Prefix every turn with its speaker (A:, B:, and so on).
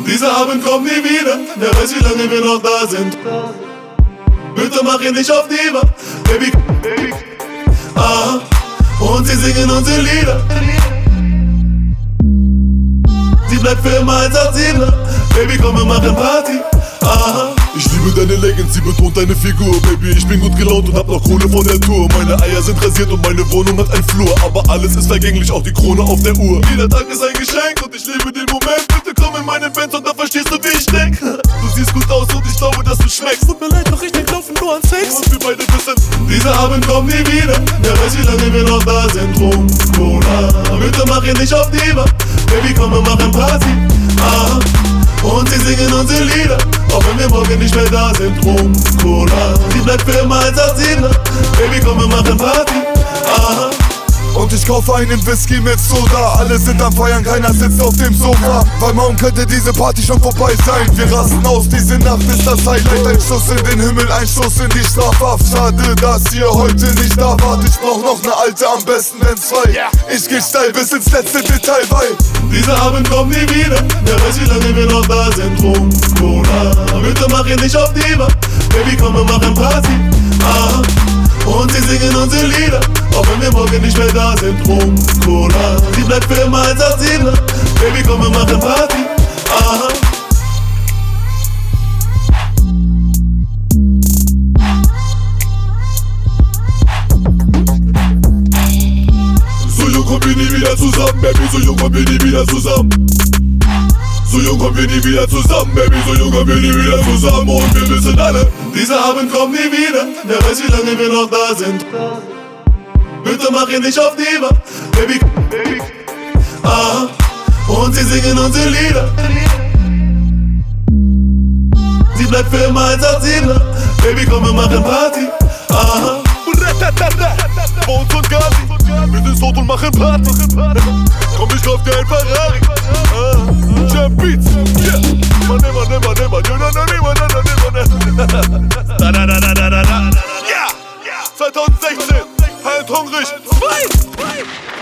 A: Dieser Abend kommt nie wieder, wer weiß wie lange wir noch da sind. Bitte mach ihn nicht auf Diva, Baby, aha. Und sie singen unsere Lieder. Sie bleibt für immer 187er, Baby komm wir machen Party, aha.
B: Ich liebe deine Leggings, sie betont deine Figur. Baby, ich bin gut gelaunt und hab noch Kohle von der Tour. Meine Eier sind rasiert und meine Wohnung hat einen Flur. Aber alles ist vergänglich, auch die Krone auf der Uhr.
A: Jeder Tag ist ein Geschenk und ich liebe den Moment. Bitte komm in meinen Fans und dann verstehst du, wie ich denk. Du siehst gut aus und ich glaube, dass du schmeckst. Tut mir leid, doch ich denk laufen nur an Sex. Und wir beide wissen, dieser Abend kommt nie wieder. Wer weiß wie lange wir noch da sind. Rum, Cola, bitte mach ihn nicht auf Diva. Baby komm wir machen Party, aha. Und sie singen unsere Lieder, auch wenn wir morgen nicht mehr da sind. Rum, Cola, sie bleibt für immer 187er. Baby komm wir machen Party, aha.
B: Und ich kaufe einen Whisky mit Soda. Alle sind am Feiern, keiner sitzt auf dem Sofa. Weil morgen könnte diese Party schon vorbei sein. Wir rasten aus, diese Nacht ist das Highlight. Ein Schuss in den Himmel, ein Schuss in die Strafhaft. Schade, dass ihr heute nicht da wart. Ich brauch noch ne alte, am besten wenn zwei. Ich geh steil bis ins letzte Detail, weil
A: dieser Abend kommt nie wieder. Wer weiß wie lange wir noch da sind. Rum, Cola, bitte mach ihn nicht auf Diva. Baby komm wir machen Party, aha. Und sie singen unsere Lieder, auch wenn wir morgen nicht mehr da sind. Rum, Cola, sie bleibt für immer 187er. Baby komm wir machen Party, aha.
B: so jung kommen wir nie wieder zusammen, Baby, so jung kommen wir nie wieder zusammen. So jung kommen wir nie wieder zusammen, Baby, so jung kommen wir nie wieder zusammen. Und wir wissen alle,
A: dieser Abend kommt nie wieder, wer weiß wie lange wir noch da sind. Bitte mach ihn nicht auf Diva, Baby, aha. Und sie singen unsere Lieder. Sie bleibt für immer 187er, Baby komm wir machen Party, aha.
B: Bones und Gazi, wir sind tot und machen Party. Komm, ich kauf dir ein Ferrari. Jam Beats, yeah. Man, ja, 2016, halt hungrig.